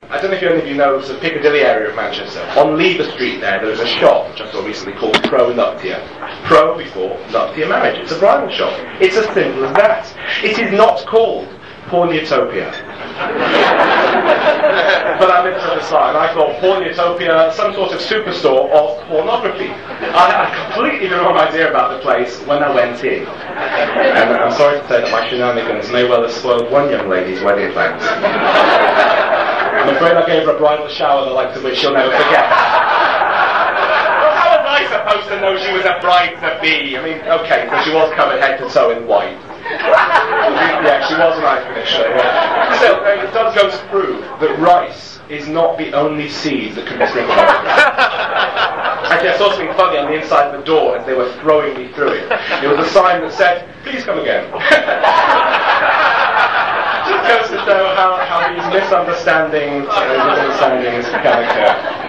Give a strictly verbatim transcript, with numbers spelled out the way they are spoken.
I don't know if any of you know the Piccadilly area of Manchester. On Lever Street there, there is a shop, which I saw recently, called Pro Nuptia. Pro before Nuptia Marriage. It's a bridal shop. It's as simple as that. It is not called Pornutopia. But I looked at the sign, I thought Pornutopia, some sort of superstore of pornography. I had a completely the wrong idea about the place when I went in. And I'm sorry to say that my shenanigans may well have spoiled one young lady's wedding plans. I'm afraid I gave her a bridal shower the likes of which she'll never forget. Well, how was I supposed to know she was a bride-to-be? I mean, okay, so she was covered head to toe in white. Yeah, she was a nice finisher. Yeah. Still, uh, it does go to prove that rice is not the only seed that can be sprinkled on. Actually, I saw something funny on the inside of the door as they were throwing me through it. There was a sign that said, "Please come again." Just goes to show how, how these misunderstandings and misunderstandings can occur.